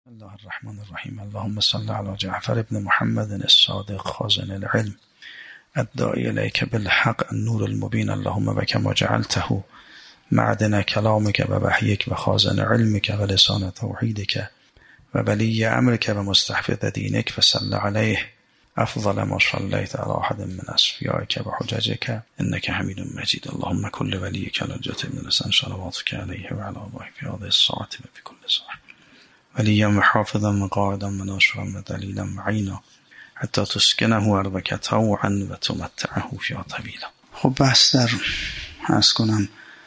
الله الرحمن الرحیم. اللهم صل علی جعفر ابن محمد الصادق خازن العلم الداعی الیک بالحق النور المبین. اللهم وکما جعلته معدن کلامک و وحیک و خازن علمک و لسان توحیدک و ولی امرک و مستحفظ دینک فصل علیه افضل ما صلیت علی احد من اصفیائک و حججک انک حمید مجید. اللهم کل ولیک الحجة بن الحسن صلواتک علیه و علی آبائه فی هذه الساعة و فی کل ساعة ولیا و حافظا و قائدا و ناصرا و دلیلا و عینا حتی تسکنه ارضک طوعا و تمتعه فیها طویلا. خب بحث در عرض کنم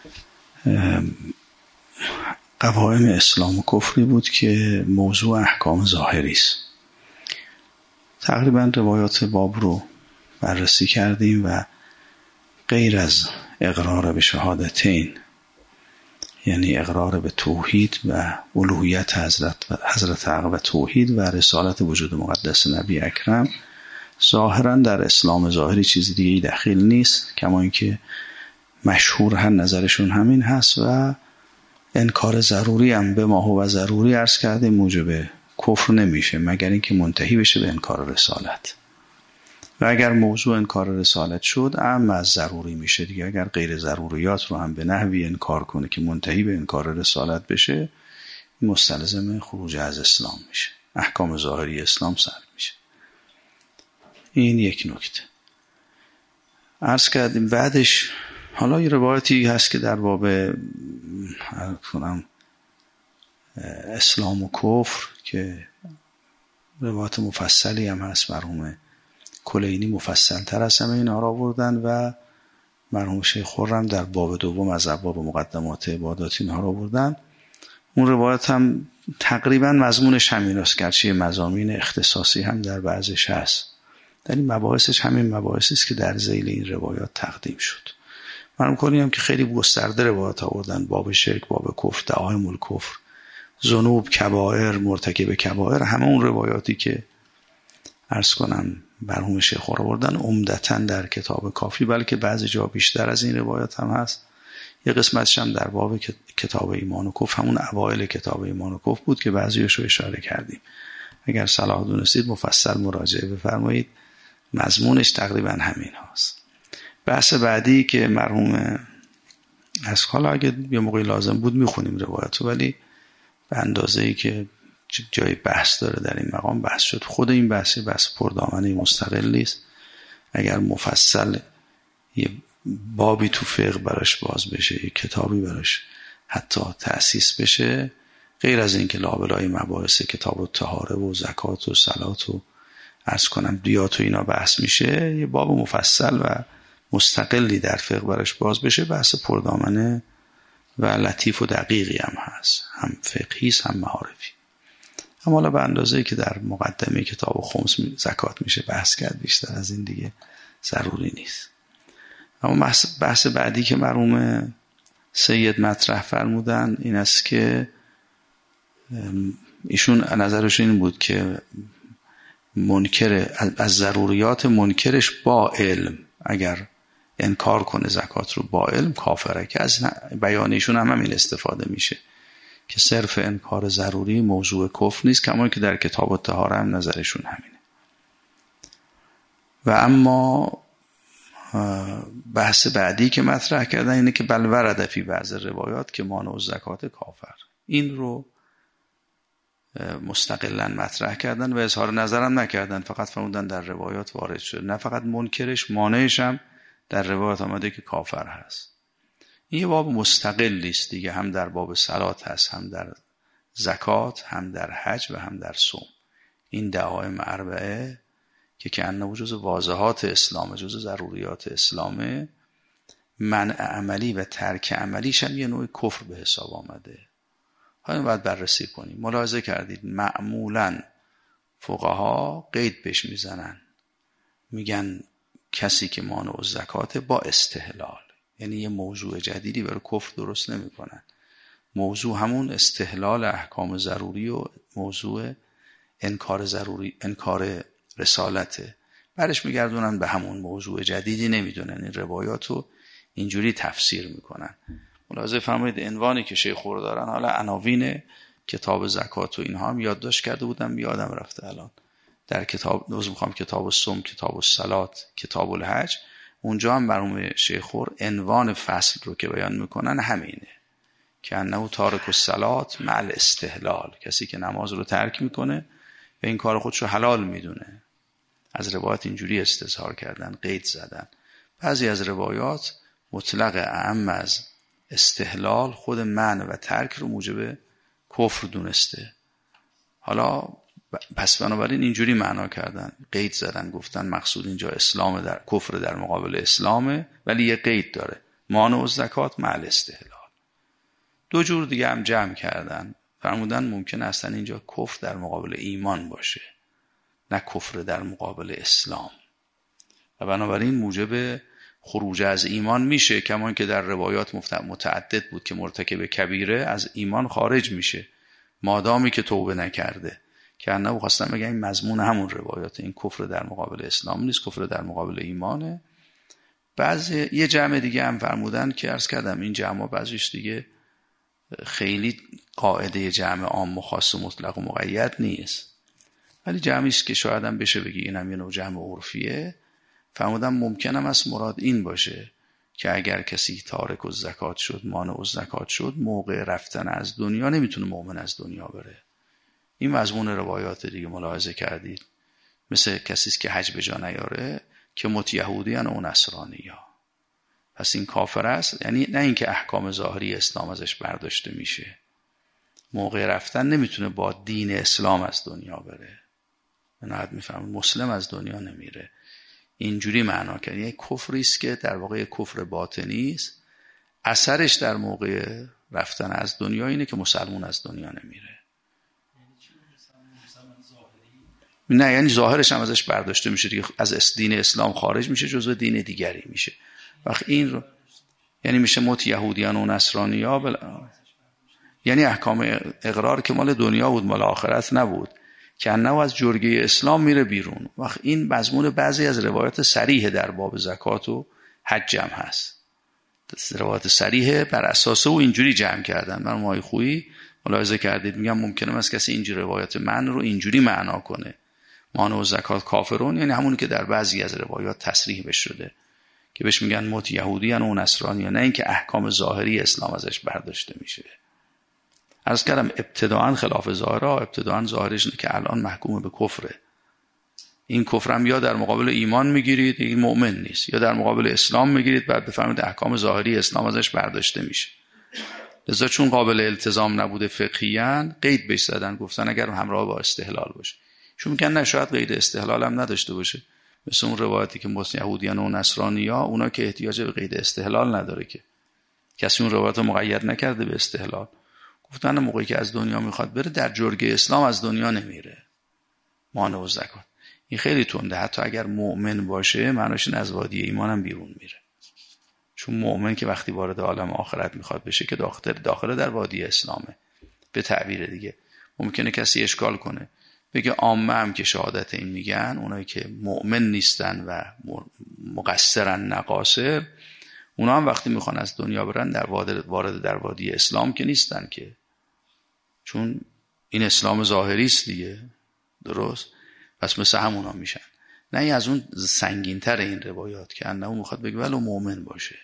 قوائم اسلام و کفری بود که موضوع احکام ظاهری است. تقریبا روایات باب رو بررسی کردیم و غیر از اقرار به شهادتین، یعنی اقرار به توحید و الوهیت حضرت حق و توحید و رسالت وجود مقدس نبی اکرم، ظاهرا در اسلام ظاهری چیز دیگه دخیل نیست، کما اینکه مشهور هر نظرشون همین هست و انکار ضروری هم به ما هو ضروری عرض کرده موجب کفر نمیشه مگر اینکه منتهی بشه به انکار رسالت. و اگر موضوع انکار رسالت شد اما از ضروری میشه دیگه. اگر غیر ضروریات رو هم به نحوی انکار کنه که منتهی به انکار رسالت بشه، مستلزم خروج از اسلام میشه، احکام ظاهری اسلام سلب میشه. این یک نکته عرض کردیم. بعدش حالا یه روایتی هست که در باب اسلام و کفر که روایت مفصلی هم هست، مرحوم کلینی مفصل تر از همه اینا را آوردن و مرحوم شیخ خرم در باب دوم از ابواب مقدمات عبادات اینها را آوردن. اون روایت هم تقریبا مضمونش همین است، گرچه مضامین اختصاصی هم در بعضش هست. در این مباحثش همین مباحثی است که در ذیل این روایات تقدیم شد. مرحوم کلینی هم که خیلی گسترده روایات آوردن، باب شرک، باب کفر، دعایم الکفر، ذنوب، کبائر، مرتکب کبائر، همه اون روایاتی که عرض کنم مرحوم شیخ آوردن عمدتاً در کتاب کافی، بلکه بعضی جا بیشتر از این روایات هم هست. یه قسمتش هم در باب کتاب ایمان و کفر، همون اوایل کتاب ایمان و کفر بود که بعضیش رو اشاره کردیم. اگر صلاح دونستید مفصل مراجعه بفرمایید، مضمونش تقریبا همین هست. بحث بعدی که مرحوم از حالا اگه یه موقعی لازم بود میخونیم روایاتو، ولی به اندازه‌ای که جای بحث داره در این مقام بحث شد. خود این بحث پردامنه مستقلی است. اگر مفصل یه بابی تو فقه براش باز بشه، یه کتابی براش حتی تأسیس بشه، غیر از این که لابلای مباحث کتاب الطهاره و زکات و صلات و عرض کنم دیات و اینا بحث میشه، یه باب مفصل و مستقلی در فقه براش باز بشه، بحث پردامنه و لطیف و دقیقی هم هست، هم فقهی هم معارفی. اما حالا به اندازه‌ای که در مقدمه کتاب خمس زکات میشه بحث کرد، بیشتر از این دیگه ضروری نیست. اما بحث بعدی که مرحوم سید مطرح فرمودن این است که ایشون نظرشون این بود که منکر از ضروریات منکرش با علم، اگر انکار کنه زکات رو با علم کافره، که از بیانیشون هم همین استفاده میشه که صرف انکار ضروری موضوع کفر نیست، کما که در کتاب الطهاره هم نظرشون همینه. و اما بحث بعدی که مطرح کردن اینه که بل ورد فی بعض روایات که مانع زکات کافر، این رو مستقلا مطرح کردن و اظهار نظرم نکردن، فقط فرمودن در روایات وارد شده، نه فقط منکرش، مانعش هم در روایات آمده که کافر هست. این یه باب مستقلی است دیگه، هم در باب صلات هست، هم در زکات، هم در حج و هم در صوم. این دعائم اربعه که انه جزء واضحات اسلام، جزء ضروریات اسلامه، منع عملی و ترک عملیش هم یه نوع کفر به حساب آمده. حالا باید بررسی کنیم. ملاحظه کردید معمولاً فقها قید بهش میزنن، میگن کسی که مانع زکات با استحلال، یعنی یه موضوع جدیدی برای کفر درست نمی کنن. موضوع همون استحلال احکام ضروری و موضوع انکار ضروری، انکار رسالته، برش میگردونن به همون موضوع جدیدی، نمیدونن این روایاتو اینجوری تفسیر میکنن. ملاحظه فرمایید عنوانی که شیخ دارن، حالا عناوین کتاب زکات و اینها هم یادداشت کرده بودم، یادم رفته الان. در کتاب کتاب الصوم، کتاب الصلات، کتاب الحج، اونجا هم مرحوم شیخ خور عنوان فصل رو که بیان میکنن همینه که انه تارک الصلات مع الاستحلال، کسی که نماز رو ترک میکنه و این کار خودش رو حلال میدونه. از روایات اینجوری استظهار کردن، قید زدن. بعضی از روایات مطلق اعم از استحلال خود منع و ترک رو موجب کفر دونسته. حالا پس بنابراین اینجوری معنا کردن، قید زدن، گفتن مقصود اینجا اسلام در کفر در مقابل اسلامه، ولی یه قید داره، مانع الزکات مع الاستحلال. دو جور دیگه هم جمع کردن، فرمودن ممکن اصلا اینجا کفر در مقابل ایمان باشه، نه کفر در مقابل اسلام، و بنابراین موجب خروج از ایمان میشه، کما که در روایات متعدد بود که مرتکب کبیره از ایمان خارج میشه مادامی که توبه نکرده، که انه خواستم بگم این مضمون همون روایات، این کفر در مقابل اسلام نیست، کفر در مقابل ایمانه. بعضی یه جمع دیگه هم فرمودن که عرض کردم این جمع بعضیش دیگه خیلی قاعده جمع عام و خاص و مطلق و مقید نیست، ولی جمعی است که شاید هم بشه بگی اینم یه نوع جمع عرفیه. فرمودم ممکنم است مراد این باشه که اگر کسی تارک الزکات شد، مانع الزکات شد، موقع رفتن از دنیا نمیتونه مؤمن از دنیا بره. این مضمون روایات دیگه ملاحظه کردید، مثل کسی است که حج به جا نیاره که متیهودیان و نصرانی‌ها، پس این کافر است. یعنی نه اینکه احکام ظاهری اسلام ازش برداشته میشه، موقع رفتن نمیتونه با دین اسلام از دنیا بره. من میفهمم مسلم از دنیا نمیره. اینجوری معنا کرد، یعنی کفری است که در واقع کفر باطنی است، اثرش در موقع رفتن از دنیا اینه که مسلمان از دنیا نمیره. نه یعنی ظاهرش هم ازش برداشته میشه دیگه، از دین اسلام خارج میشه، جزو دین دیگری میشه. وقت این رو یعنی میشه مت یهودیان و نصرانی‌ها یعنی احکام اقرار که مال دنیا بود، مال آخرت نبود، که انه از جرگه اسلام میره بیرون. وقت این مضمون بعضی از روایات صریح در باب زکات و حج هم هست، روایات صریح بر اساس او اینجوری جمع کردن. من مای خویی ملاحظه کردید، میگم ممکنه است کسی اینجوری روایات من رو اینجوری معنا کنه، مانع زکات کافرون، یعنی همونی که در بعضی از روایات تصریح بش شده که بهش میگن مت یهودیان و نصرانیان، نه اینکه احکام ظاهری اسلام ازش برداشته میشه. عرض کردم ابتداعا خلاف ظاهره، ابتداعا ظاهرش اینه که الان محکوم به کفره. این کفر هم یا در مقابل ایمان میگیرید، این مؤمن نیست، یا در مقابل اسلام میگیرید، بعد بفهمید احکام ظاهری اسلام ازش برداشته میشه. لذا چون قابل التزام نبوده فقهیاً قید بهش زدن، گفتن اگر همراه با استحلال باشه. چون میگن نه شاید قید استحلال هم نداشته باشه، مثل اون روایتی که مثل یهودیان و نصرانی‌ها، اونا که احتیاج به قید استحلال نداره، که کسی اون روایت رو مقید نکرده به استحلال. گفتن موقعی که از دنیا میخواد بره در جرگه اسلام از دنیا نمیره، مانع و زکات. این خیلی تنده، حتی اگر مؤمن باشه معناش این از وادی ایمان هم بیرون میره، چون مؤمن که وقتی وارد عالم آخرت میخواد بشه که داخل در وادی اسلامه. به تعبیر دیگه ممکنه کسی اشکال کنه بگه عامه هم که شهادت این میگن، اونایی که مؤمن نیستن و مقصرن نقاصر، اونا هم وقتی میخوان از دنیا برن در وارد در وادی اسلام که نیستن، که چون این اسلام ظاهری است دیگه، درست؟ پس مثل همونا میشن. نه این از اون سنگین‌تر این روایات که انه میخواد بگه ولو مؤمن باشه،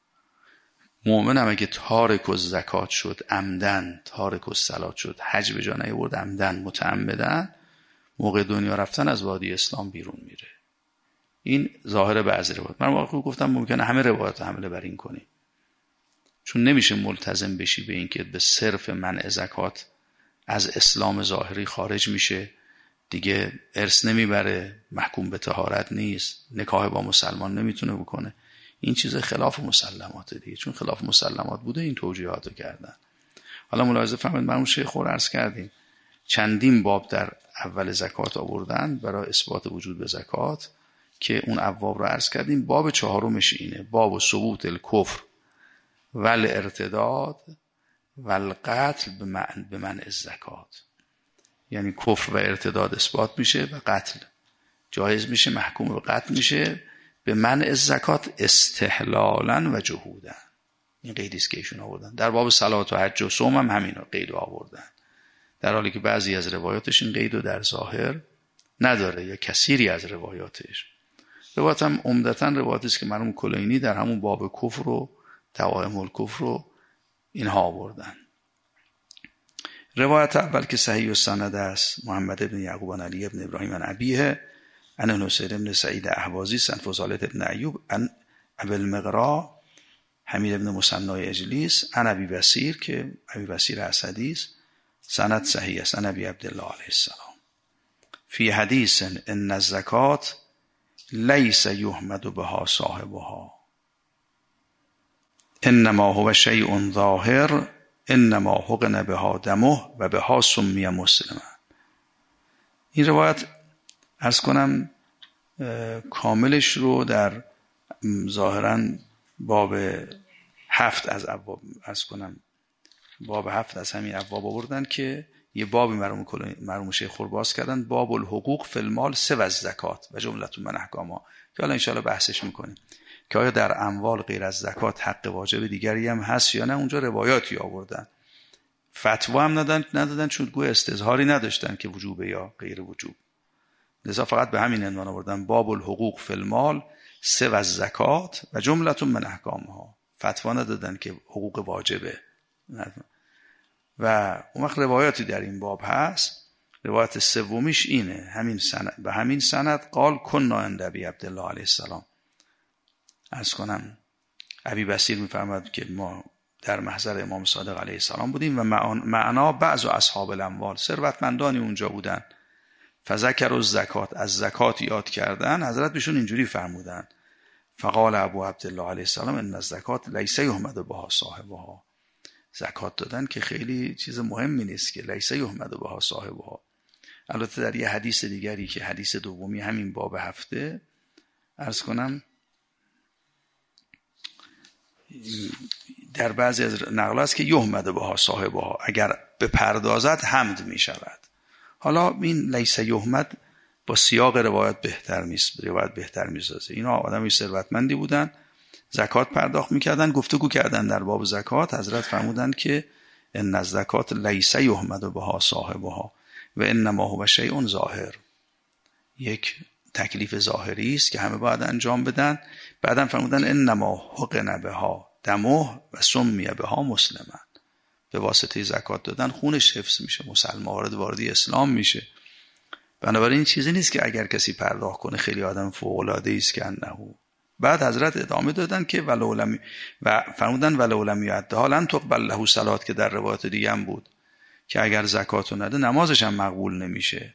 مؤمن هم اگه تارک الزکات شد عمدن، تارک الصلات شد، حج به جا نیاورد عمدن متعمدن، موقع دنیا رفتن از وادی اسلام بیرون میره. این ظاهر بعضی روایات. من واقعا گفتم ممکنه همه روایات حمله بر این کنیم، چون نمیشه ملتزم بشی به این که به صرف منع زکات از اسلام ظاهری خارج میشه دیگه، ارث نمیبره، محکوم به طهارت نیست، نکاح با مسلمان نمیتونه بکنه. این چیز خلاف مسلمات دیگه، چون خلاف مسلمات بوده این توجیهاتو کردن. حالا ملاحظه فرمایید، مرحوم شیخ خور عرض کردیم چندین باب در اول زکات آوردن برای اثبات وجود به زکات، که اون ابواب رو عرض کردیم. باب چهارمش اینه، باب ثبوت الکفر والارتداد والقتل به منع الزکات. یعنی کفر و ارتداد اثبات میشه و قتل جایز میشه، محکوم به قتل میشه به منع الزکات استحلالا و جهودا. این قیدی است که ایشون آوردن. در باب صلات و حج و صوم هم همین قید آوردن. در حالی که بعضی از روایاتش این قید رو در ظاهر نداره یا کثیری از روایاتش. روایت هم عمدتاً روایاتی است که مرحوم کلینی در همون باب کفر و توائم الکفر رو اینها آوردن. روایت اول که صحیح السند است، محمد بن یعقوب بن علی بن ابراهیم عن ابیه عن حسین بن سعید احوازی عن فضالة بن ایوب عن ابی المغراء حمید بن مثنی اجلیس عن ابی بصیر که ابی بصیر اسدی است، سند صحیح است، عن ابی عبدالله علیه السلام فی حدیث ان الزکات لیس یحمد بها صاحبها انما هو شیء ظاهر انما حقن بها دمه و بها سمی مسلما. این روایت عرض کنم کاملش رو در ظاهراً باب 7 از ابواب عرض کنم باب 7 از همین ابواب آوردن که یه بابی مرحوم شیخ خور باز کردن، باب الحقوق فی المال سوی الزکات و جملة من احکامها، که حالا انشاءالله بحثش میکنیم که آیا در اموال غیر از زکات حق واجب دیگری هم هست یا نه. اونجا روایاتی آوردن، فتوا هم ندادن چون گویا استظهاری نداشتن که وجوب یا غیر وجوب، لذا فقط به همین عنوان آوردن باب الحقوق فی المال سوی الزکات و جملة من احکامها. فتوا ندادن که حقوق واجبه. و اون وقت روایاتی در این باب هست. روایت سومیش اینه، به همین سند قال کنا عند ابی عبدالله علیه السلام. عرض کنم ابی بصیر میفرماد که ما در محضر امام صادق علیه السلام بودیم و معنا بعض اصحاب الاموال، ثروتمندانی اونجا بودن. فذکر الزکات، از زکات یاد کردن. حضرت بهشون اینجوری فرمودن فقال ابو عبدالله علیه السلام ان الزکات لیس یحمد بها صاحبها. زکات دادن که خیلی چیز مهمی نیست که لیس یحمد بها صاحبها. البته در یه حدیث دیگری که حدیث دومی همین باب 7 عرض کنم در بعضی از نقل است که یحمد بها صاحبها، اگر بپردازد حمد می شود. حالا این لیس یحمد با سیاق روایت بهتر میسازه. اینا آدمی ثروتمندی بودن، زکات پرداخت میکردن، گفتگو کردن در باب زکات. حضرت فرمودن که ان الزکات لیس یحمد بها صاحبها و انما هو شیء ظاهر. یک تکلیف ظاهری است که همه باید انجام بدن. بعدم فرمودن انما حقن بها دمه و سمی بها مسلما. به واسطه زکات دادن خونش حفظ میشه، مسلمان واردی اسلام میشه. بنابراین چیزی نیست که اگر کسی پرداخت کنه خیلی آدم فوق العاده ای است که انه. بعد حضرت ادامه دادن که و فرمودن ولو لم یؤدها لن تقبل له صلات، که در روایت دیگه هم بود که اگر زکاتو نده نمازش هم مقبول نمیشه.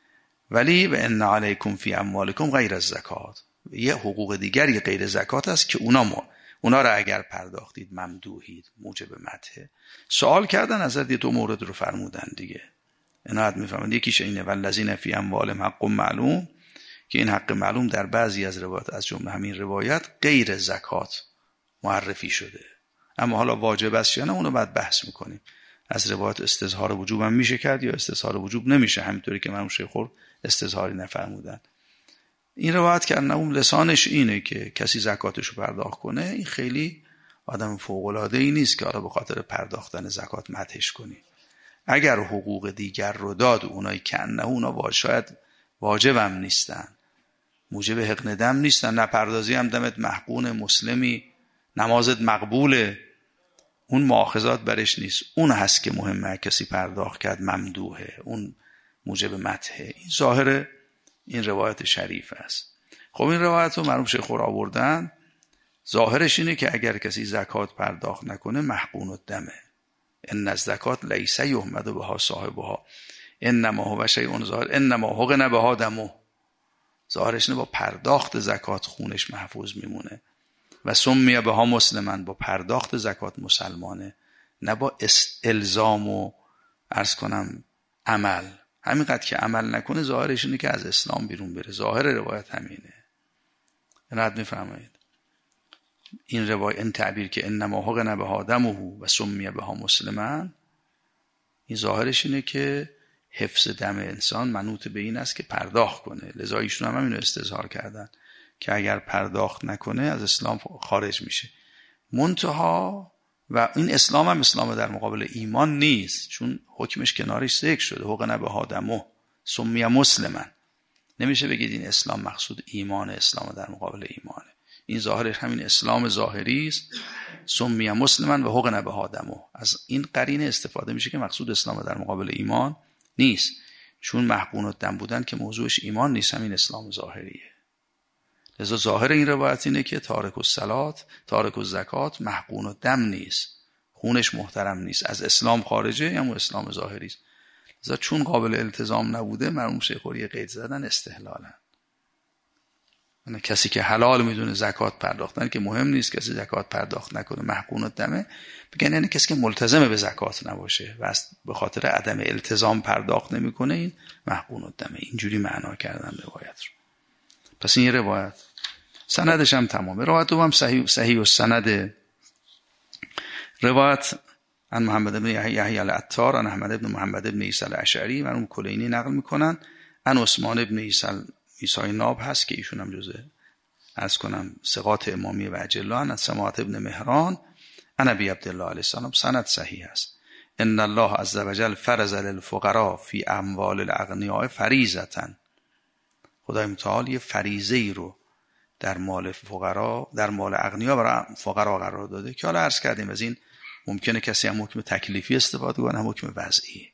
ولی و ان علیکم فی اموالکم غیر الزکات، یه حقوق دیگری غیر زکات است که اونا را اگر پرداختید ممدوحید، موجب مدحه. سوال کردن حضرت دو مورد رو فرمودن دیگه، عنایت میفرمایند. یکیش اینه والذین فی اموالهم حق معلوم، که این حق معلوم در بعضی از روایات از جمله همین روایت غیر زکات معرفی شده. اما حالا واجب است یا نه اونو بعد بحث میکنیم. از روایت استظهار وجوب هم میشه کرد یا استظهار وجوب نمیشه، همینطوری که مرحوم شیخ خور استظهاری نفرمودن. این روایت که اون لسانش اینه که کسی زکاتشو پرداخت کنه، این خیلی آدم فوق العاده ای نیست که حالا به خاطر پرداختن زکات مدحش کنی. اگر حقوق دیگر رو داد، اونایی که اونا شاید واجبم نیستن، موجب حقن دم نیستن، نپردازی هم دمت محقون، مسلمی، نمازت مقبوله، اون مؤاخذات برش نیست. اون هست که مهمه، کسی پرداخت کرد ممدوحه، اون موجب مدحه. این ظاهر این روایت شریف است. خب این روایت رو مرحوم شیخ خور آوردن، ظاهرش اینه که اگر کسی زکات پرداخت نکنه محقون الدمه. ان الزکات لیس یحمد بها صاحبها انما هو شیء ظاهر انما حقن بها دمه. ظاهرش اینه با پرداخت زکات خونش محفوظ میمونه. و سمی بها مسلما، با پرداخت زکات مسلمانه، نه با الزام و عرض کنم عمل. همینقدر که عمل نکنه ظاهرش اینه که از اسلام بیرون بره. ظاهر روایت همینه. رد میفرمایید این روایت، این تعبیر که انما حقن بها دمه و سمی بها مسلما، این ظاهرش اینه که حفظ دم انسان منوط به این است که پرداخت کنه. لذا ایشون هم اینو استظهار کردن که اگر پرداخت نکنه از اسلام خارج میشه. منتها و این اسلام هم اسلام در مقابل ایمان نیست، چون حکمش کنارش ذکر شده حقن به آدمو سمی مسلما. نمیشه بگید این اسلام مقصود ایمان، اسلام در مقابل ایمانه. این ظاهرش همین اسلام ظاهری است، سمی مسلما و حقن به آدمو. از این قرینه استفاده میشه که مقصود اسلام در مقابل ایمان نیست، چون محقون الدم بودن که موضوعش ایمان نیست، همین اسلام ظاهریه. لذا ظاهر این روایت اینه که تارک الصلات، تارک الزکات محقون الدم نیست، خونش محترم نیست، از اسلام خارجه، اما اسلام ظاهری است. لذا چون قابل التزام نبوده، مرحوم شیخ خوری قید زدن استحلالا. یعنی کسی که حلال میدونه زکات پرداختن که مهم نیست، کسی زکات پرداخت نکنه محقون الدمه، بگن یعنی کسی که ملتزم به زکات نباشه و به خاطر عدم التزام پرداخت نمیکنه، این محقون الدمه. اینجوری معنا کردن روایت رو. پس این روایت سندش هم تمامه. روایت دوم صحیح و سند. روایت عن محمد بن یحیی العطار عن احمد بن محمد بن عیسی الاشعری مرحوم کلینی نقل میکنن. عن عثمان بن عیسی ناب هست که ایشون هم جزء عرض کنم ثقات امامی و اجلا. عن سماعت بن مهران عن ابی عبدالله علیه السلام. سند صحیح است. ان الله عز وجل فرض للفقراء فی اموال الاغنیاء فریضه. خدای متعال یه فریضه ای رو در مال فقرا، در مال اغنیا برای فقرا قرار داده که حالا عرض کردیم از این ممکنه کسی هم حکم تکلیفی استفاده کنه، هم حکم وضعی.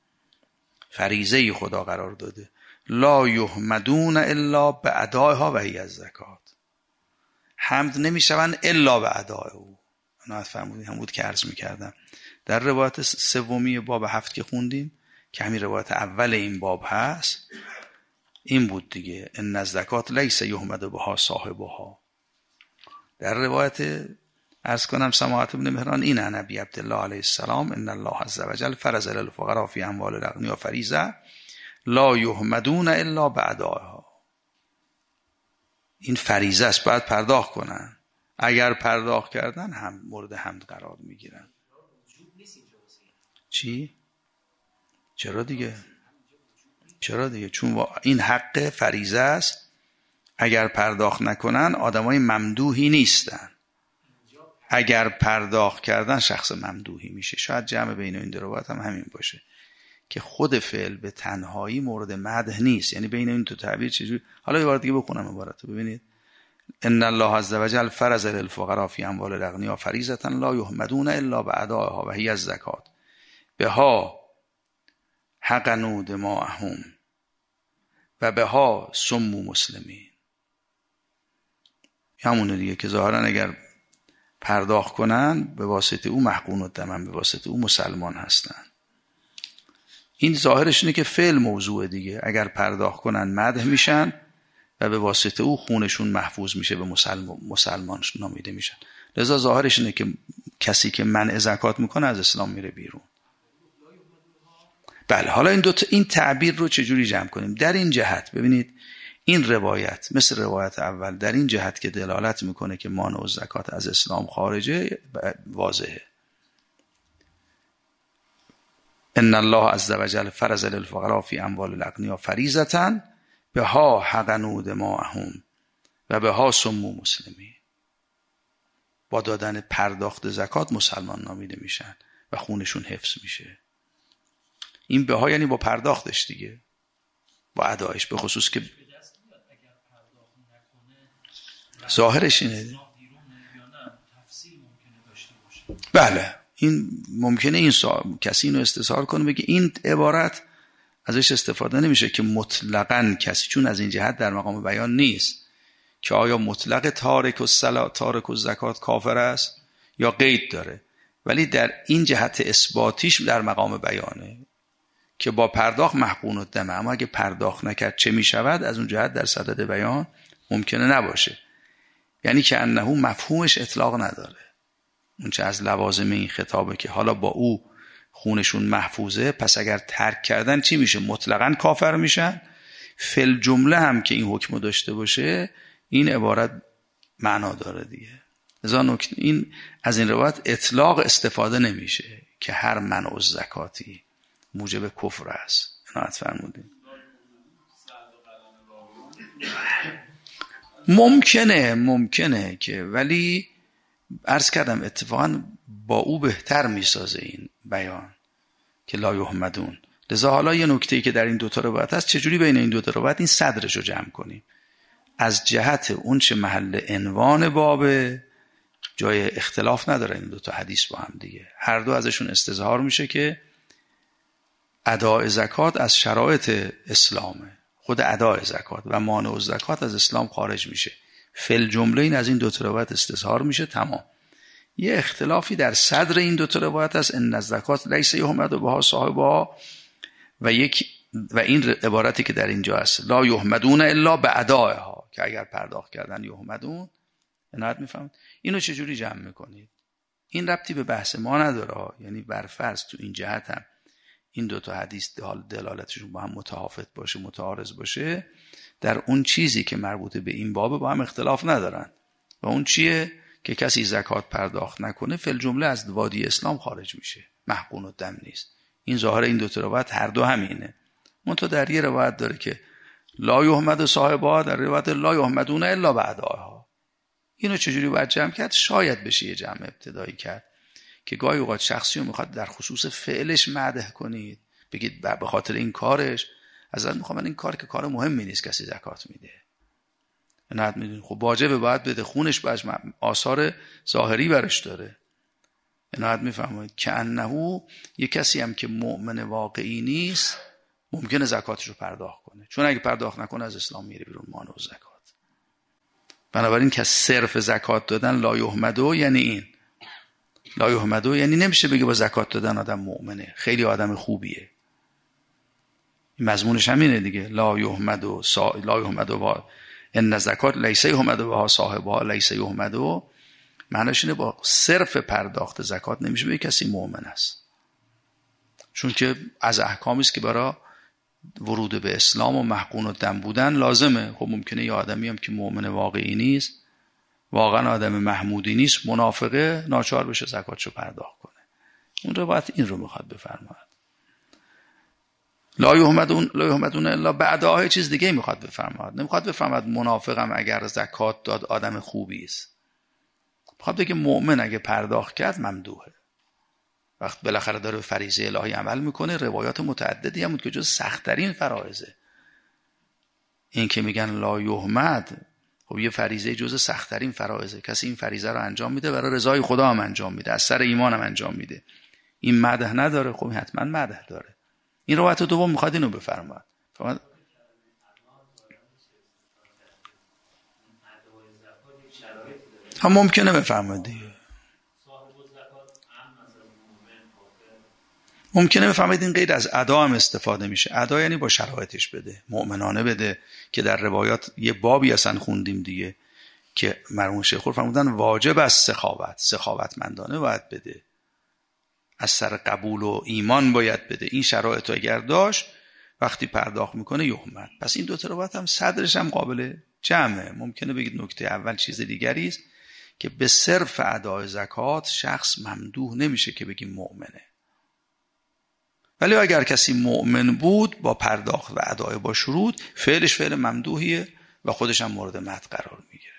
فریضه ای خدا قرار داده. لا یحمدون الا بادائها و هی الزکات. حمد نمیشون الا به اداء او. انا فرمودید هم بود که عرض میکردم در روایت سومی باب 7 که خوندیم که همین روایت اول این باب هست، این بود دیگه، ان الزکات لیس یحمد بها صاحبها. در روایت عرض کنم سماعت ابن مهران این عن ابی عبدالله علیه السلام ان الله عز وجل فرض للفقراء فی اموال الاغنیاء فریضه لا یحمدون الا بادائها. این فریضه است، باید پرداخت کنن، اگر پرداخت کردن هم مورد حمد قرار میگیرن. چی؟ چرا دیگه؟ چون این حق فریضه است، اگر پرداخت نکنن آدمای ممدوحی نیستن، اگر پرداخت کردن شخص ممدوحی میشه. شاید جمع بین این دو روایت هم همین باشه که خود فعل به تنهایی مورد مدح نیست. یعنی بین این دو تعبیر چجوری؟ حالا یه بار دیگه بخونم عبارت رو ببینید. ان الله عز وجل فرض للفقراء فی اموال الاغنیاء فریضه لا یحمدون الا بادائها و هی الزکات بها حقنوا دماءهم و بها سموا مسلمین. همونه دیگه که ظاهرا اگر پرداخت کنن به واسطه او محقون الدم، به واسطه او مسلمان هستن. این ظاهرش اینه که فعل موضوع دیگه، اگر پرداخت کنن مدح میشن و به واسطه او خونشون محفوظ میشه، به مسلمان نامیده میشن. لذا ظاهرش اینه که کسی که منع زکات میکنه از اسلام میره بیرون. بله، حالا این تعبیر رو چجوری جمع کنیم؟ در این جهت ببینید این روایت مثل روایت اول در این جهت که دلالت میکنه که مانع زکات از اسلام خارجه، واضحه. ان الله عز وجل فرض للفقراء فی اموال الاغنیاء فریضه بها حقنوا دماءهم و بها سموا مسلمین. با دادن پرداخت زکات مسلمان نامیده میشن و خونشون حفظ میشه. این بها یعنی با پرداختش دیگه، با ادایش، به خصوص که ظاهرش اینه. بله، این ممکنه این کسی اینو استظهار کنه بگه این عبارت ازش استفاده نمیشه که مطلقاً کسی، چون از این جهت در مقام بیان نیست که آیا مطلق تارک الصلات تارک الزکات کافر است یا قید داره، ولی در این جهت اثباتیش در مقام بیانه که با پرداخت محقون الدم، اما اگه پرداخت نکرد چه میشود، از اون جهت در صدد بیان ممکنه نباشه. یعنی که انه مفهومش اطلاق نداره. اون چه از لوازم این خطابه که حالا با او خونشون محفوظه، پس اگر ترک کردن چی میشه؟ مطلقاً کافر میشن. فل جمله هم که این حکم داشته باشه، این عبارت معنا داره دیگه. لذا این از این روایت اطلاق استفاده نمیشه که هر منع زکاتی موجب کفر است. عنایت فرمودید. ممکنه که، ولی عرض کردم اتفاقا با او بهتر میسازه این بیان که لا یحمدون. لذا حالا یه نکته‌ای که در این دوتا روایت هست، چجوری بین این دوتا روایت این صدرش رو جمع کنیم از جهت اون چه محل عنوان بابه، جای اختلاف نداره این دوتا حدیث با هم دیگه، هر دو ازشون استظهار میشه که اداء زکات از شرایط اسلامه، خود اداء زکات و مانع زکات از اسلام خارج میشه، فل جمله این از این دوتا روایت استظهار میشه. تمام. یه اختلافی در صدر این دوتا روایت هست، ان الزکات لیس یحمد بها صاحبها، و این عبارتی که در اینجا هست لا یحمدون الا بادائها، که اگر پرداخت کردن یحمدون. عنایت میفهمید؟ اینو چجوری جمع میکنید؟ این ربطی به بحث ما نداره، یعنی برفرض تو این جهت هم این دوتا حدیث دلالتشون با هم متفاوت باشه، متعارض باشه، در اون چیزی که مربوط به این باب با هم اختلاف ندارن و اون چیه که کسی زکات پرداخت نکنه فی الجمله از وادی اسلام خارج میشه، محقون الدم نیست. این ظاهر این دو تا روایت هر دو همینه. منتها در یه روایت داره که لا یحمد صاحبها، در روایت لا یحمدون الا بعدها. اینو چجوری باید جمع کرد؟ شاید بشه یه جمع ابتدایی کرد که گاهی اوقات شخصی رو میخواد در خصوص فعلش مدح کنید، بگید به خاطر این کارش ازت میخوام این کار که کار مهمی نیست کسی زکات میده، نه میدونی خب واجبه باید بده، خونش باش آثار ظاهری برش داره. عنایت میفهمید که انه یک کسی هم که مؤمن واقعی نیست ممکنه زکاتش رو پرداخت کنه، چون اگه پرداخت نکنه از اسلام میره بیرون، مانع زکات. بنابراین که صرف زکات دادن لا یحمدو یعنی این لا یحمدو یعنی نمیشه بگه با زکات دادن آدم مؤمنه، خیلی آدم خوبیه. این مضمونش همینه دیگه، لا یحمدو لا یحمدو ان زکات لیس یحمدو بها صاحبها لیس یحمدو، معناش اینه با صرف پرداخت زکات نمیشه بگه کسی مؤمن است، چون که از احکامی است که برای ورود به اسلام و محقون الدم بودن لازمه. خب ممکنه یه آدمی هم که مؤمن واقعی نیست، واقعا آدم محمودی نیست، منافقه، ناچار بشه زکاتشو پرداخت کنه. اون روایت این رو میخواد بفرماید. لا یحمدون الا بعدها چیز دیگه میخواد بفرماید. نمیخواد بفرماید منافقم اگر زکات داد آدم خوبی است، میخواد بگه مؤمن اگه پرداخت کرد ممدوحه. وقت بالاخره داره به فریضه الهی عمل میکنه. روایات متعددی هم بود که جز سخت‌ترین فرایضه. این که میگن لا یحمد، خب یه فریضه جز سخت‌ترین فرایضه، کسی این فریضه رو انجام میده برای رضای خدا هم انجام میده، از سر ایمان هم انجام میده، این مدح نداره؟ خب حتما مدح داره. این روایت دوم میخواد اینو بفرماد. هم ممکنه بفرماد دیگه، ممکنه بفهمید این غیر از ادا هم استفاده میشه. ادا یعنی با شرایطش بده، مؤمنانه بده، که در روایات یه بابی اصلا خوندیم دیگه که مرحوم شیخ فرمودن واجب است سخاوتمندانه باید بده، از سر قبول و ایمان باید بده. این شرایط رو اگر داشت وقتی پرداخت میکنه یحمد. پس این دو تا روایت هم صدرش هم قابل جمعه. ممکنه بگید نکته اول چیز دیگری است که به صرف ادای زکات شخص ممدوح نمیشه که بگیم مؤمنه، ولی اگر کسی مؤمن بود با پرداخت و ادای با شروط، فعلش فعل ممدوحیه و خودش هم مورد مدح قرار میگیره.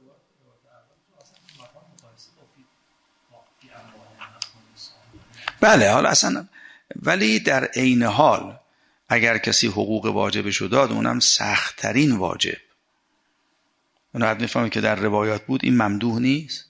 بله حالا اصلا، ولی در عین حال اگر کسی حقوق واجبشو داد اونم سخت‌ترین واجب، اون حد میفهمه که در روایات بود این ممدوح نیست.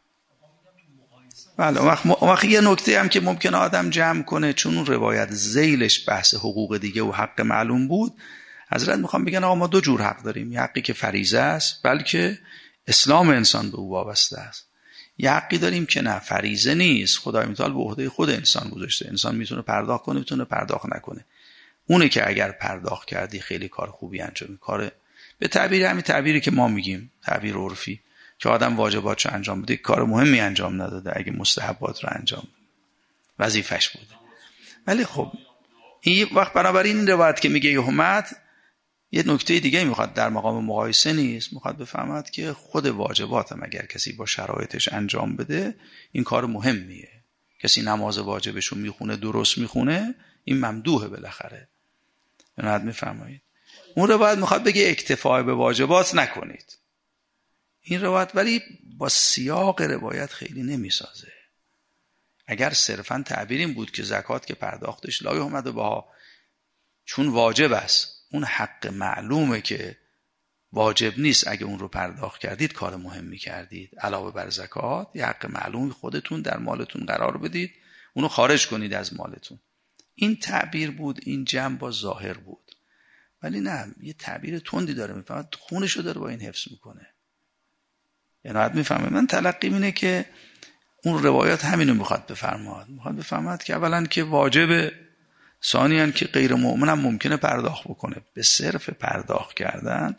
بله وقت یه نکته هم که ممکنه آدم جمع کنه، چون اون روایت ذیلش بحث حقوق دیگه و حق معلوم بود، حضرت میخوام بگن آقا ما دو جور حق داریم، یه حقی که فریضه است بلکه اسلام انسان به او وابسته است، یه حقی داریم که نه فریضه نیست، خدای متعال به عهده خود انسان گذاشته، انسان میتونه پرداخت کنه میتونه پرداخت نکنه. اونه که اگر پرداخت کردی خیلی کار خوبی انجام، کار به تعبیر همین تعبیری که ما میگیم، تعبیر عرفی، که آدم واجباتشو انجام بده، کار مهمی انجام نداده اگه مستحبات رو انجام وظیفش بوده. ولی خب این وقت بنابراین این روایت که میگه یحمد یه نکته دیگه میخواد، در مقام مقایسه نیست، میخواد بفهمد که خود واجباتم اگر کسی با شرایطش انجام بده این کار مهمیه. کسی نماز واجبشو میخونه، درست میخونه، این ممدوحه بالاخره. اونات میفرمایید. اون روایت میخواد بگه اکتفا به واجبات نکنید. این روایت ولی با سیاق روایت خیلی نمیسازه. اگر صرفا تعبیر این بود که زکات که پرداختش لا یحمد بها چون واجب است، اون حق معلومه که واجب نیست، اگه اون رو پرداخت کردید کار مهمی کردید، علاوه بر زکات یه حق معلومی خودتون در مالتون قرار بدید، اونو خارج کنید از مالتون. این تعبیر بود، این جمع با ظاهر بود. ولی نه، یه تعبیر تندی داره، میفهمد خونشو داره با این حفظ میکنه. یعنی میفهمه من تلقیم اینه که اون روایات همینو میخواد بفرماد که اولا که واجبه، ثانیاً که غیر مؤمن هم ممکنه پرداخت بکنه. به صرف پرداخت کردن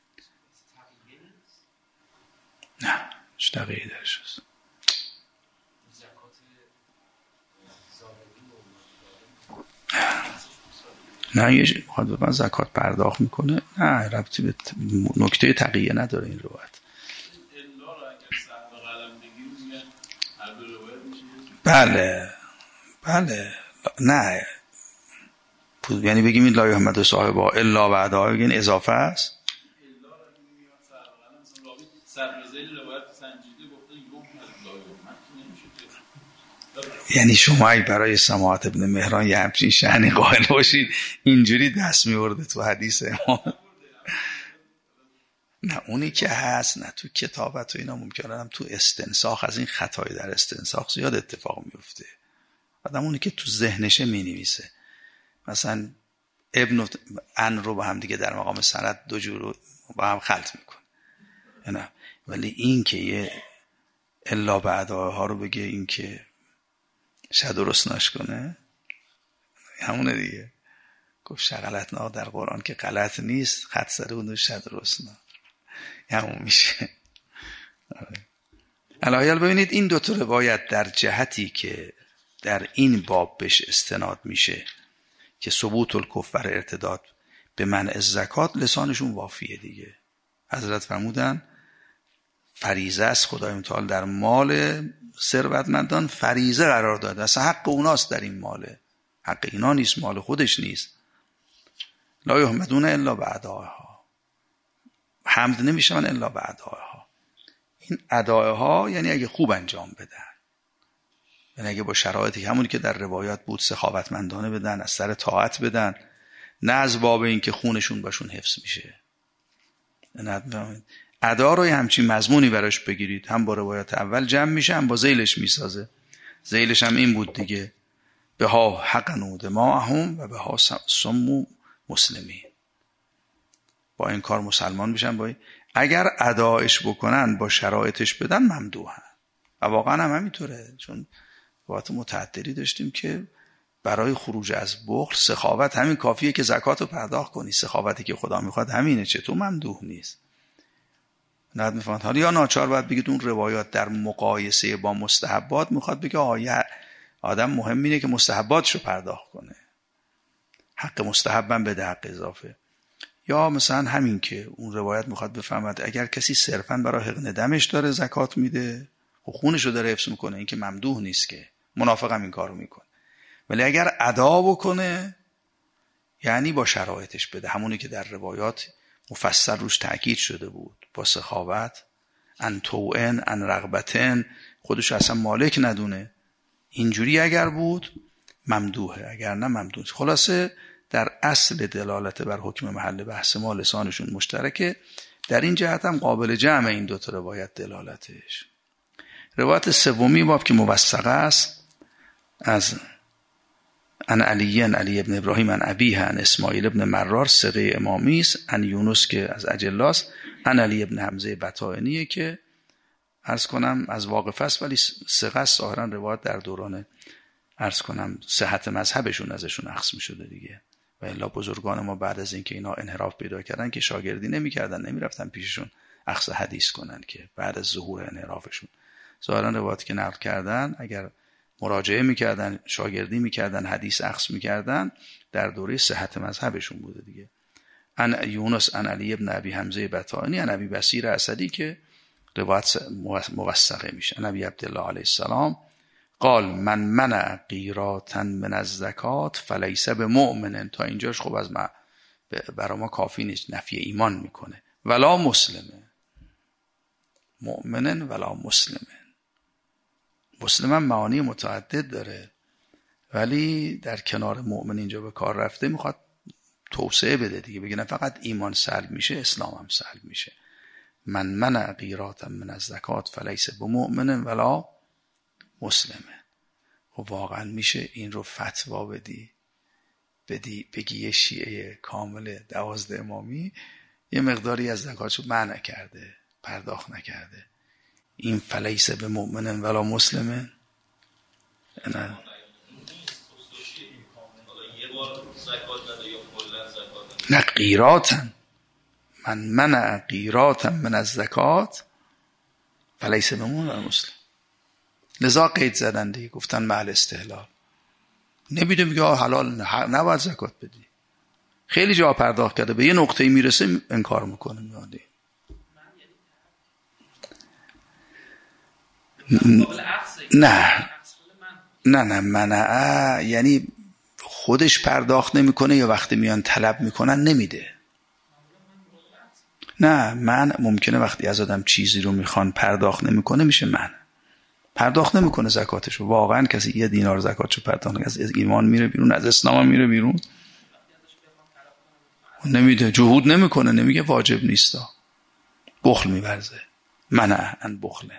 نه، چه تغییری درش هست؟ نه یه میخواد به من زکات پرداخت میکنه، نه ربطی به نکته تقیه نداره این روایت. بله نه یعنی بگیم این لا یحمد صاحبها الا بعدها، بگین اضافه است. یعنی شما اگه برای سماعت ابن مهران یه همچین شأنی قائل باشید اینجوری دست میورده تو حدیث امام. نه اونی که هست، نه تو کتابت و اینا ممکنه هم تو استنساخ از این خطای در استنساخ زیاد اتفاق میفته. آدم اونی که تو ذهنشه مینویسه، مثلا ابن و ان رو با هم دیگه در مقام سند دو جور با هم خلط میکنه. نه ولی این که یه الا بعدها رو بگه، این که شد درست نش کنه، همونه دیگه. گفت شغلتنا در قرآن که غلط نیست، خط زده بود شد درست نه، همون میشه. الایال ببینید این دو تا روایت در جهتی که در این باب بهش استناد میشه که ثبوت الکفر ارتداد به منع زکات، لسانشون وافیه دیگه. حضرت فرمودن فریضه است خدای متعال در مال ثروتمندان فریضه قرار داده، اصلا حق اوناست در این ماله، حق اینا نیست، مال خودش نیست. لا یحمدون الا بعدها، حمد نمیشون الا بعدها. این ادایها یعنی اگه خوب انجام بدن، یعنی اگه با شرایطی همونی که در روایات بود سخاوتمندانه بدن، از سر طاعت بدن، نه از باب این که خونشون باشون حفظ میشه. ادا رو همچین مضمونی براش بگیرید، هم با روایات اول جمع میشه، هم با ذیلش میسازه. ذیلش هم این بود دیگه، به ها حقنوا دماءهم و به ها سموا مسلمین. با این کار مسلمان میشن. با این اگر ادایش بکنن، با شرایطش بدن، ممدوحن. و واقعا هم همینطوره، چون روایات متعددی داشتیم که برای خروج از بخل سخاوت همین کافیه که زکات رو پرداخت کنی. سخاوتی که خدا میخواد همینه، چطور ممدوح نیست؟ نه میفهمید. حالا یا ناچار باید بگید اون روایات در مقایسه با مستحبات میخواد بگه آدم مهم اینه که مستحباتشو پرداخت کنه، حق مستحبم بده، حق اضافه. یا مثلا همین که اون روایت میخواد بفهمد اگر کسی صرفاً برای حقن دمش داره زکات میده و خونشو داره حفظ میکنه، این که ممدوح نیست، که منافق هم این کارو میکنه. ولی اگر ادا بکنه یعنی با شرایطش بده، همونی که در روایات مفصل روش تاکید شده بود، با سخاوت، ان طوعن ان رغبتن، خودش اصلا مالک ندونه، اینجوری اگر بود ممدوحه، اگر نه ممدوح. خلاصه در اصل دلالت بر حکم محل بحث ما لسانشون مشترکه. در این جهت هم قابل جمع این دو تا روایت دلالتش. روایت سومی باب که موثقه است، از ان علی ابن ابراهیم ان ابیه ان اسماعیل ابن مرار، ثقه امامی است، ان یونس که از اجلاست، ان علی ابن حمزه بطائنیه که عرض کنم از واقف است ولی ثقه است. ظاهرا روایت در دوران عرض کنم صحت مذهبشون ازشون اخذ می‌شده دیگه. و الا بزرگان ما بعد از اینکه اینا انحراف پیدا کردن که شاگردی نمی‌کردن، نمی‌رفتن پیششون اخذ حدیث کنن، که بعد از ظهور انحرافشون ظاهرا روایتی که نقل کردن اگر مراجعه می‌کردن، شاگردی می‌کردن، حدیث اخذ می‌کردن، در دوره صحت مذهبشون بوده دیگه. ان یونس ان علی ابن ابی حمزه بطائنی ان ابی بصیر اسدی که روایت موثقه میشه. نبی عبدالله علیه السلام قال من منع قیراطا من الزکات فلیس بمؤمن. تا اینجاش خب از ما برای ما کافی نیست، نفی ایمان میکنه. ولا مسلمه، مؤمنن ولا مسلمه، مسلم هم معانی متعدد داره، ولی در کنار مؤمن اینجا به کار رفته میخواد توسعه بده دیگه، بگه نه فقط ایمان سلب میشه، اسلام هم سلب میشه. من منع قیراتا من الزکات فلیس بمؤمن ولا مسلمه. و واقعا میشه این رو فتوا بدی بگی یه شیعه کامل 12 امامی یه مقداری از زکاتشو منع کرده، پرداخت نکرده، این فلیس بمؤمن ولا مسلمه؟ نه نه قیراتا، من منع قیراتا من الزکات فلیس بمؤمن ولا مسلم. لذا قید زدن دیگه، گفتن محل استحلال. نمیده میگه حلال نباید زکات بدی. خیلی جا پرداخت کرده، به یه نقطه‌ای میرسه انکار میکنه. نه منع یعنی خودش پرداخت نمیکنه یا وقتی میان طلب میکنن نمیده. نه من ممکنه وقتی از آدم چیزی رو میخوان پرداخت نمیکنه میشه من پرداخت نمیکنه زکاتشو. واقعا کسی 1 دینار زکاتشو پرداخت نکنه از ایمان میره بیرون، از اسلام میره بیرون، نمیده، جهود نمیکنه، نمیگه واجب نیستا، بخل میورزه. منع ان بخله.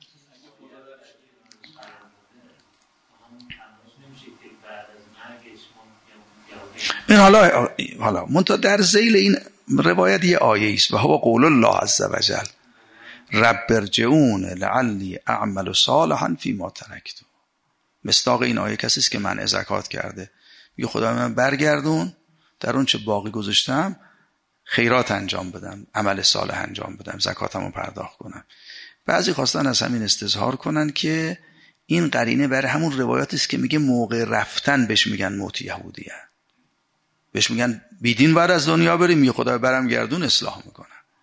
این حالا منتها در ذیل این روایت یه آیه است و هو قول الله عز وجل رب ارجعون لعلی اعمل صالحا فیما ترکت. مصداق این آیه کسی است که منع زکات کرده، میگه خدا من برگردون در اون چه باقی گذاشتم خیرات انجام بدم، عمل صالح انجام بدم، زکاتمو پرداخت کنم. بعضی خواستن از همین استظهار کنن که این قرینه برای همون روایاتی است که میگه موقع رفتن بهش میگن موت یهودیه، بهش میگن بیدین بعد از دنیا بریم، میگه خدا برم گردون اصلاح میکنم.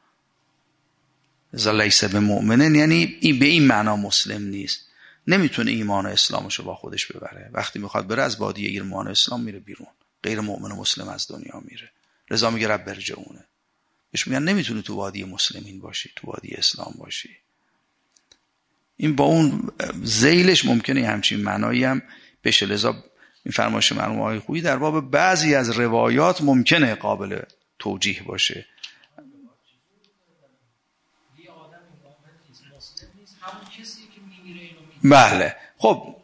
ذا لیس بمؤمن یعنی این به این معنا مسلم نیست، نمیتونه ایمان و اسلامشو با خودش ببره. وقتی میخواد بره از وادی ایمان و اسلام میره بیرون، غیر مؤمن و مسلم از دنیا میره. رضا میگه رب ارجعونه، بهش میگن نمیتونه تو وادی مسلمین باشی، تو وادی اسلام باشی. این با اون ذیلش ممکنه همچین معنایی هم بشه. لذا این فرمایش مرحوم آقای خویی در باب بعضی از روایات ممکنه قابل توجیه باشه. بله خب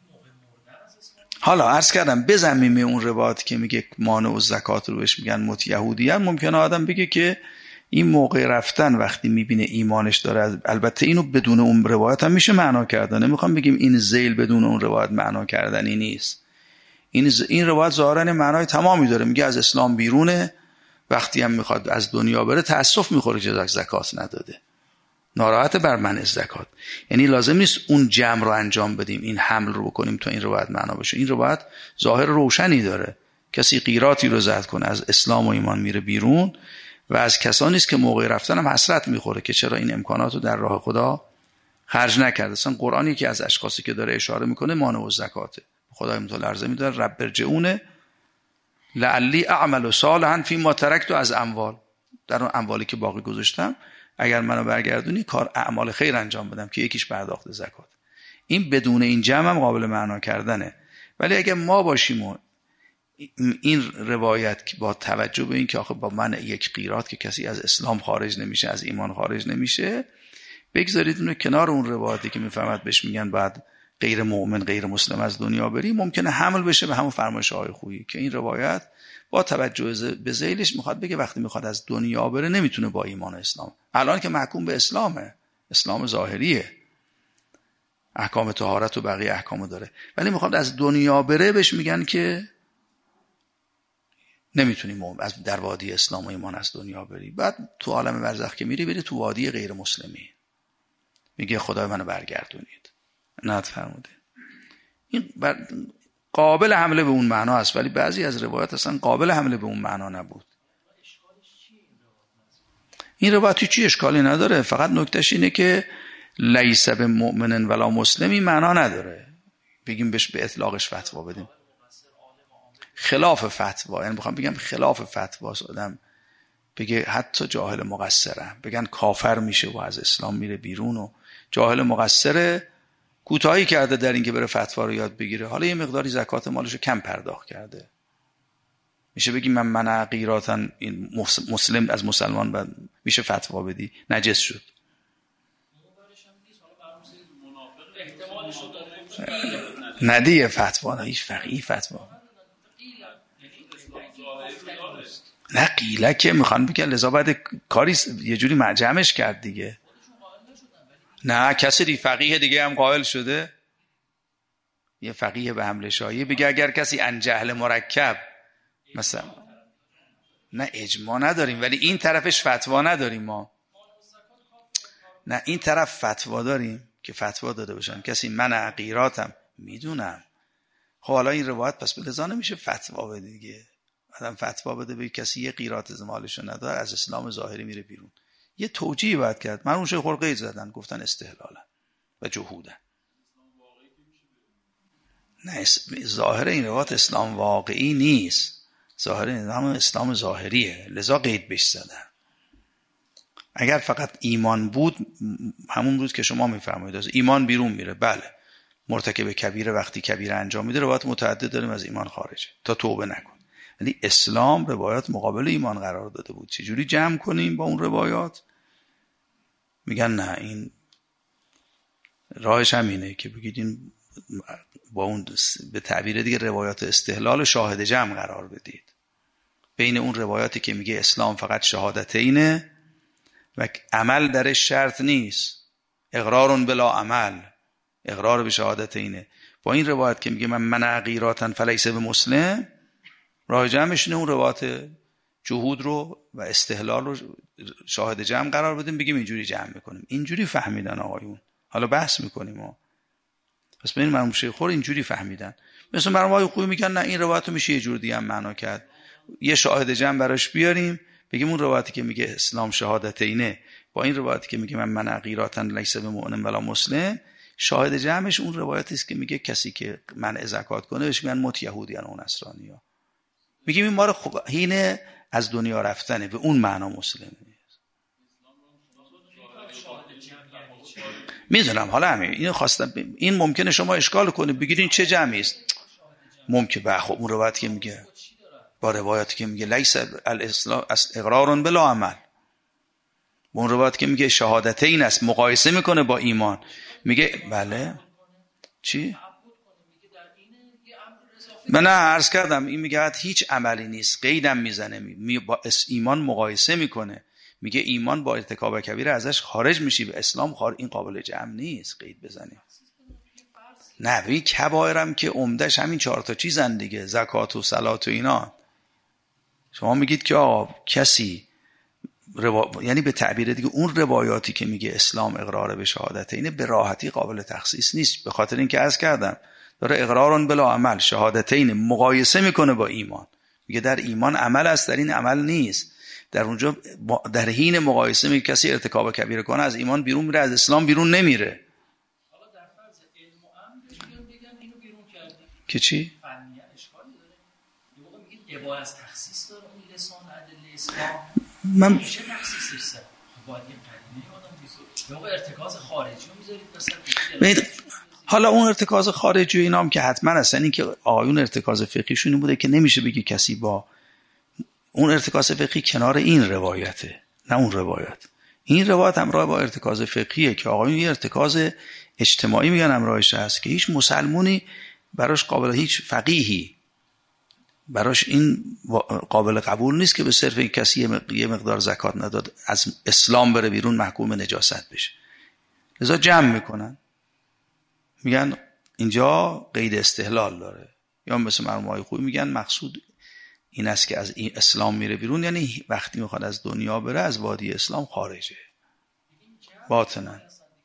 حالا عرض کردم بزنیم اون روایت که میگه مانع و زکات رو بهش میگن موت یهودیان، ممکنه آدم بگه که این موقع رفتن وقتی میبینه ایمانش داره، البته اینو بدون اون روایت هم میشه معنا کردن، نمیخوام بگیم این ذیل بدون اون روایت معنا کردنی نیست. این روایت ظاهرا معنای تمامی داره، میگه از اسلام بیرونه، وقتی هم میخواد از دنیا بره تأسف میخوره که زکات نداده، ناراحت بر منع زکات. یعنی لازم نیست اون جمع رو انجام بدیم، این حمل رو بکنیم تا این روایت معنا بشه. این روایت ظاهر روشنی داره، کسی قیراتی رو زد کنه از اسلام و ایمان میره بیرون و از کسانی است که موقع رفتن هم حسرت میخوره که چرا این امکانات رو در راه خدا خرج نکرده. اصلا قرآنی که از اشخاصی که داره اشاره میکنه مانع و زکاته. خدای متعال عرضه میداره رب ارجعون لعلی اعمل صالحا فیما ترکت، از اموال، در اون اموالی که باقی گذاشتم اگر منو برگردونی کار اعمال خیر انجام بدم که یکیش پرداخت زکات. این بدون این جمع هم قابل معنا کردنه. ولی اگر ما باشیم و این روایت با توجه به این که آخه با من یک قیرات که کسی از اسلام خارج نمیشه، از ایمان خارج نمیشه، بگذارید اونو کنار اون روایتی که میفهمد بهش میگن بعد غیر مؤمن غیر مسلم از دنیا بری، ممکنه حمل بشه به همون فرمایش آقای خویی که این روایت با توجه به ذیلش میخواد بگه وقتی میخواد از دنیا بره نمیتونه با ایمان و اسلام. الان که محکوم به اسلامه، اسلام ظاهریه، احکام طهارت و بقیه احکامو داره، ولی میخواد از دنیا بره بهش میگن که نمیتونی از در وادی اسلام و ایمان از دنیا بری. بعد تو عالم برزخ که میری بری تو وادی غیر مسلمی، میگه خدای منو برگردونید. نه فرموده این قابل حمله به اون معنا است، ولی بعضی از روایات اصلا قابل حمله به اون معنا نبود. این روایتی چی اشکالی نداره، فقط نکتهش اینه که لیس بمؤمن ولا مسلمی معنا نداره بگیم بهش به اطلاقش فتوا بدیم. خلاف فتوا، یعنی بخوام بگم خلاف فتوا آدم بگه حتی جاهل مقصرم، بگن کافر میشه و از اسلام میره بیرون و جاهل مقصره، کوتاهی کرده در این که بره فتوا رو یاد بگیره، حالا یه مقداری زکات مالش رو کم پرداخت کرده، میشه بگی من منع غیراتن این مسلم از مسلمان بعد میشه فتوا بدی نجس شد؟ ندیه فتوا، نه هیچ فقیه فتوا نه قیله که میخوان بگن لذا بعد کاری یه جوری جمعش کرد دیگه. نه کسی فقیه دیگه هم قائل شده، یه فقیه به حمله شایعه بگه اگر کسی ان جهل مرکب مثلا، نه اجماع نداریم ولی این طرفش فتوا نداریم ما، نه این طرف فتوا داریم که فتوا داده باشن کسی من عقیراتم میدونم. خب حالا این روایت پس به لذا نمیشه فتوا بده دیگه، آدم فتوا بده به کسی یه قیرات از مالشو نداره از اسلام ظاهری میره بیرون، یه توجیه باید کرد. من اون شیخ خلقی زدن گفتن استحلالا و جهودن. نه ظاهر این روایت اسلام واقعی نیست، ظاهر این اسلام ظاهریه، لذا قید بهش زدن. اگر فقط ایمان بود همون روز که شما میفرمایید از ایمان بیرون میره، بله مرتکب کبیره وقتی کبیره انجام میده روایت متعدد داریم از ایمان خارجه تا توبه نکن، ولی اسلام روایات مقابل ایمان قرار داده بود. چجوری جمع کنیم با اون روایات؟ میگن نه این راهش همینه که بگید این با اون به تعبیر دیگه روایات استحلال شاهد جمع قرار بدید بین اون روایاتی که میگه اسلام فقط شهادتینه و عمل درش شرط نیست، اقرار بلا عمل، اقرار به شهادتینه، با این روایت که میگه من منع غیراتن فلیس به مسلم، راه جمعش اون روایت جهود رو و استحلال رو شاهد جمع قرار بدیم، بگیم اینجوری جمع میکنیم. اینجوری فهمیدن آقایون، حالا بحث میکنیم ها. پس ببین مرحوم شیخ خور اینجوری فهمیدن. مثلا مرحوم آقای خویی میگن نه این روایت رو میشه یه جور دیگه هم معنا کرد، یه شاهد جمع براش بیاریم بگیم اون روایتی که میگه اسلام شهادتینه با این روایتی که میگه من منع غیراتن لیس بمؤمن ولا مسلم، شاهد جمعش اون روایتی است که میگه کسی که منع زکات کنه بهش میگن مت یهودیان و نصرانی‌ها. میگیم این ما رو هین از دنیا رفتنه، به اون معنا مسلم نیست. میدونم حالا همین اینو خواستم، این ممکنه شما اشکال کنید بگید این چه جمعی است، ممکنه خب اون روایتی که میگه با روایتی که میگه لیس الاسلام اقرار بلا عمل، اون روایتی که میگه شهادتین است مقایسه میکنه با ایمان، میگه بله چی؟ من عرض کردم این میگه هیچ عملی نیست، قیدم میزنه با ایمان مقایسه میکنه، میگه ایمان با ارتکاب کبیره ازش خارج میشی، به اسلام این قابل جمع نیست قید بزنیم. نه ببین کبایرم که عمدش همین 4 تا چیزن دیگه، زکات و صلات و اینا. شما میگید که آقا کسی یعنی به تعبیر دیگه اون روایاتی که میگه اسلام اقرار به شهادت اینه به راحتی قابل تخصیص نیست، به خاطر اینکه عرض کردم داره اقرارون بلا عمل شهادتین مقایسه میکنه با ایمان، میگه در ایمان عمل است در این عمل نیست، در اونجا در حین مقایسه میگه کسی ارتکاب کبیره کنه از ایمان بیرون میره، از اسلام بیرون نمیره. حالا در فرض علم و عمل بگن اینو بیرون کردن که چی؟ فنیه اشکالی داره؟ یه موقع میگید اباحه از تخصیص داره اون لسان ادله اسلام من میشه تخصیصش سر باید این قدیمه آدم بیسو یه موقع ارتکاز خارجی رو میذارید مثلا حالا اون ارتکاز خارجی اینا هم که حتما هستن، این که آقایون ارتکاز فقهیشون این بوده که نمیشه بگی کسی با اون ارتکاز فقهی کنار این روایته، نه اون روایت. این روایت همراه با ارتکاز فقهیه که آقایون یه ارتکاز اجتماعی میگن همراهش هست که هیچ مسلمونی براش قابل، هیچ فقیهی براش این قابل قبول نیست که به صرف این کسی یه مقدار زکات نداد از اسلام بره بیرون محکوم نجاست بشه، لذا جمع میکنن میگن اینجا قید استحلال داره، یا مثل مرحوم خویی میگن مقصود این است که از این اسلام میره بیرون، یعنی وقتی میخواد از دنیا بره از وادی اسلام خارجه باطنا.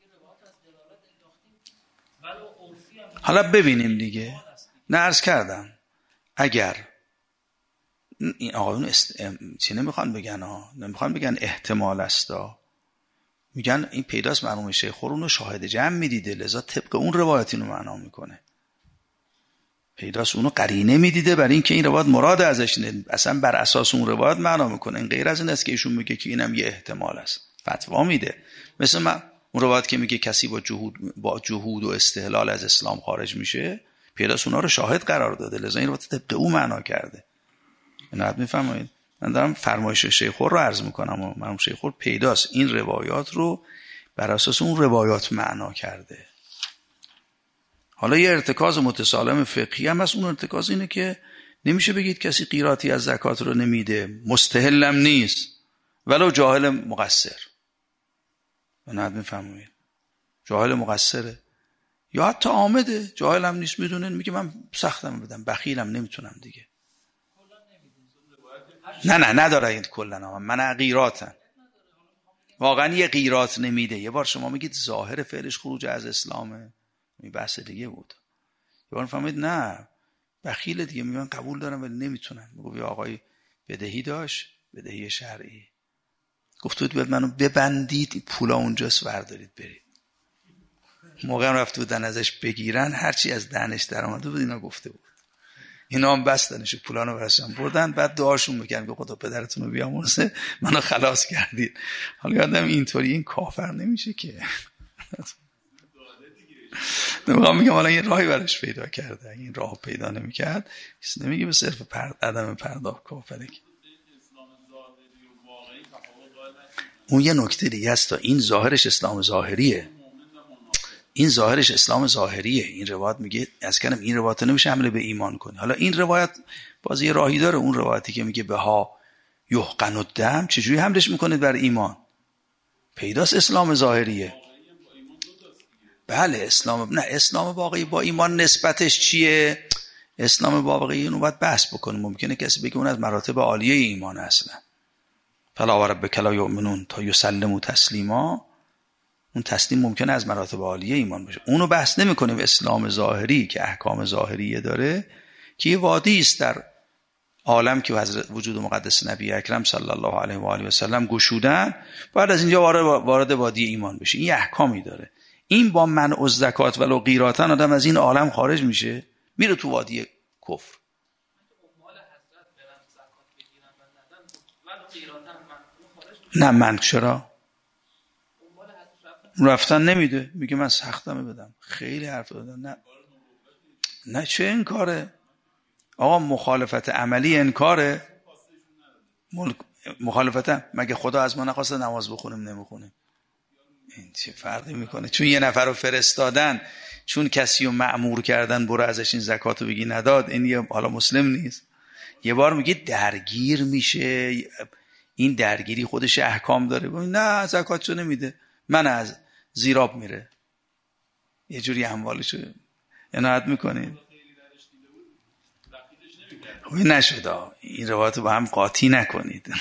حالا ببینیم دیگه، نه عرض کردم اگر این آقایون چی نمیخوان بگن نمیخوان بگن احتمال است میگن این پیداست مرحوم شیخ خور اونو شاهد جمع میدیده، لذا طبق اون روایت اینو معنا میکنه، پیداست اونو قرینه میدیده برای اینکه این روایت مراد ازش نه، اصلا بر اساس اون روایت معنا میکنه. این غیر از این است که ایشون میگه که اینم یه احتمال است، فتوا میده. مثل من اون روایت که میگه کسی با جهود و استحلال از اسلام خارج میشه، پیداست اونا رو شاهد قرار داده، لذا این روایت طبق او معنا کرده. اینو میفهمید؟ من دارم فرمایش شیخ خور رو عرض میکنم و مرحوم شیخ خور پیداست این روایات رو بر اساس اون روایات معنا کرده. حالا یه ارتکاز متسالم فقهی هم هست. اون ارتکاز اینه که نمیشه بگید کسی قیراطی از زکات رو نمیده، مستحلم نیست ولو جاهل مقصر. نه میفهمید؟ جاهل مقصره یا حتی عامده، جاهل هم نیست، میدونه، میگه من سختم بدم، بخیلم، نمیتونم دیگه. نه نداره این کلا. من قیراطم، واقعا یه قیراط نمیده. یه بار شما میگید ظاهر فعلش خروج از اسلامه، این بحث دیگه بود. یه بار فهمید نه بخیل دیگه، میگن قبول دارم ولی نمیتونم. میگه یه آقای بدهی داشت، بدهی شرعی، گفتید بیاد منو ببندید، پولا اونجاست بردارید برید. موقع رفت بودن ازش بگیرن، هرچی از دهنش در آمده بود اینا گفته بود. اینا هم بستنش، پولانو براشون بردن، بعد دعاشون میکنن که خدا پدرتون رو بیامرزه، منو خلاص کردید. حالا یادم اینطوری این کافر نمیشه که. نمیخوام میگم حالا یه راهی براش پیدا کرده، این راه پیدا نمیکرد کسی نمیگه به صرف عدم پرداخت کافره. اون یه نکته دیگه است، تا این ظاهرش اسلام ظاهریه، این ظاهرش اسلام ظاهریه. این روایت میگه از کنم این روایت نمیشه حمله به ایمان کنی. حالا این روایت بازی راهی داره. اون روایتی که میگه بها یحقن الدم، چجوری حملش میکنید بر ایمان؟ پیداست اسلام ظاهریه. بله اسلام، نه اسلام واقعی با ایمان نسبتش چیه؟ اسلام واقعی اون باید بحث بکنه. ممکنه کسی بگه اون از مراتب عالیه ایمان اصلا، فلا وربک لا یؤمنون تا یسلموا تسلیما، اون تسلیم ممکنه از مراتب عالیه ایمان باشه. اونو بحث نمی‌کنیم. اسلام ظاهری که احکام ظاهریه داره، که یه وادی است در عالم که حضرت وجود مقدس نبی اکرم صلی الله علیه و آله و سلم گشودن، بعد از اینجا وارد وادی ایمان بشه. این احکامی داره. این با منع الزکات ولو قیراطن آدم از این عالم خارج میشه، میره تو وادی کفر. نه من چرا رفتن نمیده، میگه من سختمه بدم. خیلی حرف دادن. نه چه انکاره آقا؟ مخالفت عملی انکاره. مخالفت مگه خدا از ما نخواسته نماز بخونیم نمیخونیم؟ این چه فرقی میکنه؟ چون یه نفر رو فرستادن، چون کسی رو مأمور کردن برو ازش این زکاتو بگی نداد، این یه حالا مسلم نیست. یه بار میگه درگیر میشه، این درگیری خودش احکام داره. نه زکاتشو نمیده، من از زیراب میره، یه جوری اموالشو عنایت میکنید. خوبی نشد. این روایت با هم قاطی نکنید.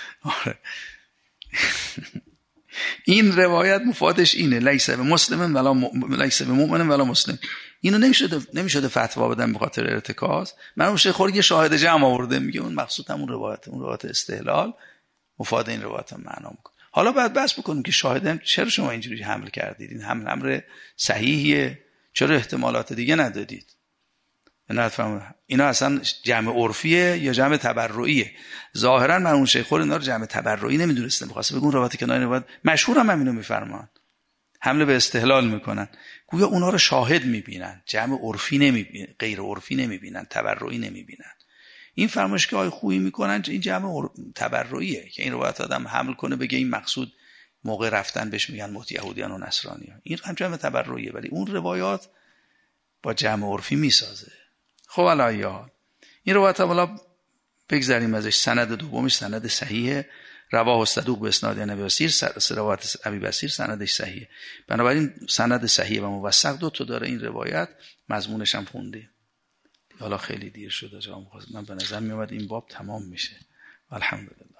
این روایت مفادش اینه لیس بمسلم ولا لیس بمؤمن ولا مسلم. اینو نمیشده فتوا بدن به خاطر ارتکاز. من شیخ خور یه شاهد جمع آورده، میگه اون مقصود همون روایت، اون روایت استحلال مفاد این روایت هم معنا میکنه. حالا بعد بحث بکنیم که شاهدن چرا شما اینجوری حمل کردید، این امر صحیحیه، چرا احتمالات دیگه ندادید؟ اینا اصلا جمع عرفیه یا جمع تبرعیه؟ ظاهرا من اون شیخ خور اینا رو جمع تبرعی نمیدونسته، می‌خواسته بگون روایت کنایه روایت مشهور هم اینو میفرمان، حمله به استحلال میکنن، گویا اونا رو شاهد میبینن، جمع عرفی نمیبینن، غیر عرفی نمیبینن، تبرعی نمیبینن. این فرمایش که آی خویی میکنن این جمع تبرعیه که این روایت آدم حمل کنه بگه این مقصود موقع رفتن بهش میگن مت یهودیان و نصرانیان، این هم جمع تبرعیه، ولی اون روایات با جمع عرفی میسازه. خب الان این روایت حالا بگذاریم ازش. سند دومش سند صحیحه، رواه الصدوق به اسناد ابی بصیر، روایت ابی بصیر سندش صحیحه. بنابراین سند صحیح و موثق دو تا داره این روایت، مضمونش هم خوندیم. حالا خیلی دیر شده جام، من به نظر می اومد این باب تمام میشه. الحمدلله.